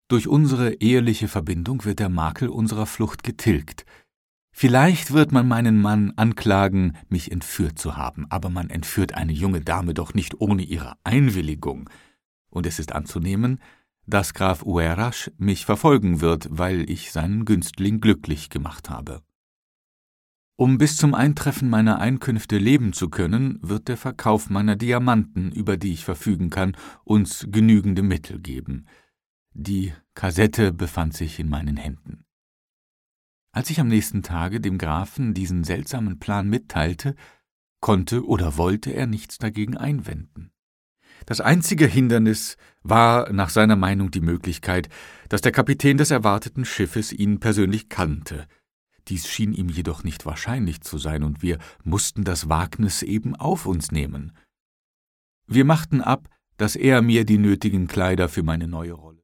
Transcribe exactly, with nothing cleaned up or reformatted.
Durch unsere eheliche Verbindung wird der Makel unserer Flucht getilgt. Vielleicht wird man meinen Mann anklagen, mich entführt zu haben, aber man entführt eine junge Dame doch nicht ohne ihre Einwilligung. Und es ist anzunehmen, dass Graf Uerasch mich verfolgen wird, weil ich seinen Günstling glücklich gemacht habe. Um bis zum Eintreffen meiner Einkünfte leben zu können, wird der Verkauf meiner Diamanten, über die ich verfügen kann, uns genügende Mittel geben. Die Kassette befand sich in meinen Händen. Als ich am nächsten Tage dem Grafen diesen seltsamen Plan mitteilte, konnte oder wollte er nichts dagegen einwenden. Das einzige Hindernis war nach seiner Meinung die Möglichkeit, dass der Kapitän des erwarteten Schiffes ihn persönlich kannte. Dies schien ihm jedoch nicht wahrscheinlich zu sein, und wir mussten das Wagnis eben auf uns nehmen. Wir machten ab, dass er mir die nötigen Kleider für meine neue Rolle